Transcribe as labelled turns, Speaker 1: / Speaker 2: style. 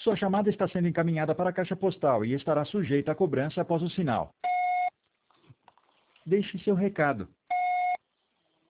Speaker 1: Sua chamada está sendo encaminhada para a caixa postal e estará sujeita a cobrança após o sinal. Deixe seu recado.